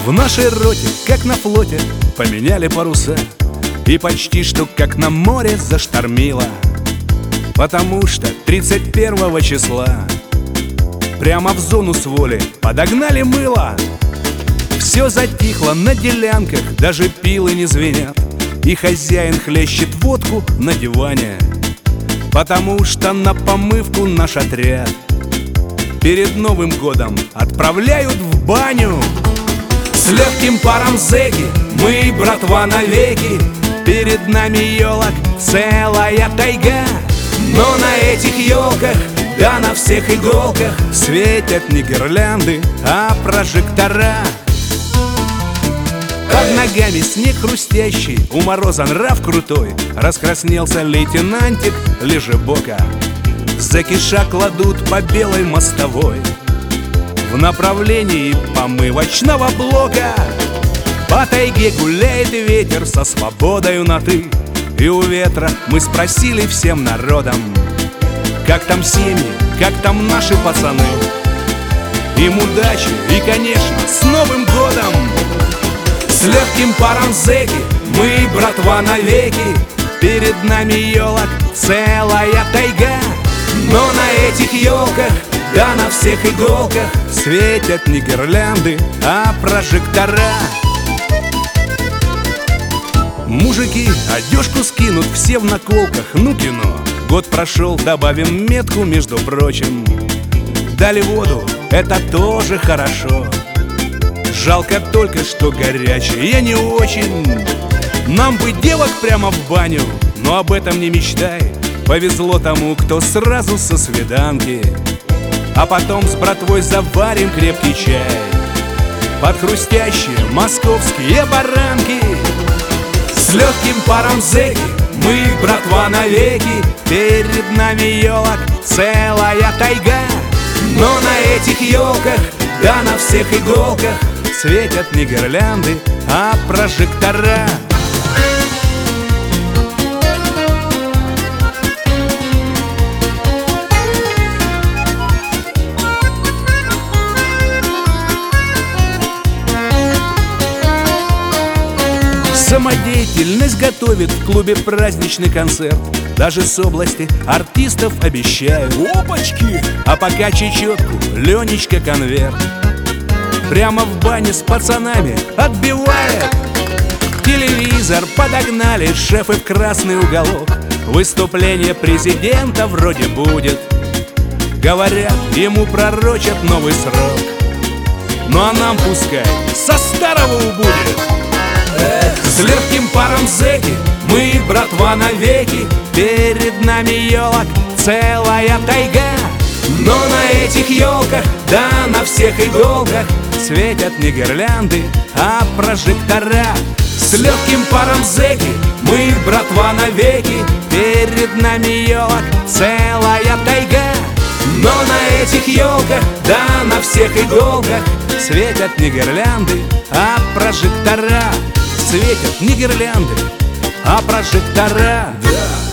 В нашей роте, как на флоте, поменяли паруса, и почти что как на море заштормило. Потому что 31 числа прямо в зону с воли подогнали мыло. Все затихло на делянках, даже пилы не звенят, и хозяин хлещет водку на диване. Потому что на помывку наш отряд перед Новым годом отправляют в баню. С легким паром зэки мы, братва, навеки. Перед нами елок целая тайга. Но на этих елках, да на всех иголках, светят не гирлянды, а прожектора. Под ногами снег хрустящий, у мороза нрав крутой. Раскраснелся лейтенантик лежебока. Зэки шаг кладут по белой мостовой в направлении помывочного блока. По тайге гуляет ветер со свободою на «ты». И у ветра мы спросили всем народом: как там семьи, как там наши пацаны? Им удачи и, конечно, с Новым годом! С легким паром зэки мы, братва, навеки. Перед нами елок целая тайга. Но на этих елках, да на всех иголках, светят не гирлянды, а прожектора. Мужики одежку скинут, все в наколках, ну кино. Год прошел, добавим метку, между прочим. Дали воду, это тоже хорошо. Жалко только, что горячая, я не очень. Нам бы девок прямо в баню, но об этом не мечтай. Повезло тому, кто сразу со свиданки. А потом с братвой заварим крепкий чай под хрустящие московские баранки. С легким паром зэки мы, братва, навеки. Перед нами елок целая тайга. Но на этих елках, да на всех иголках, светят не гирлянды, а прожектора. Самодеятельность готовит в клубе праздничный концерт. Даже с области артистов обещают. Опачки! А пока чечетку Ленечка конверт прямо в бане с пацанами отбивает. Телевизор подогнали шефы в красный уголок. Выступление президента вроде будет. Говорят, ему пророчат новый срок. Ну а нам пускай со старого убудет. С легким паром зэки мы, братва, навеки. Перед нами елок целая тайга. Но на этих елках, да на всех иголках, светят не гирлянды, а прожектора. С легким паром зэки мы, братва, навеки. Перед нами елок целая тайга. Но на этих елках, да на всех иголках, светят не гирлянды, а прожектора. Светят не гирлянды, а прожектора. Да.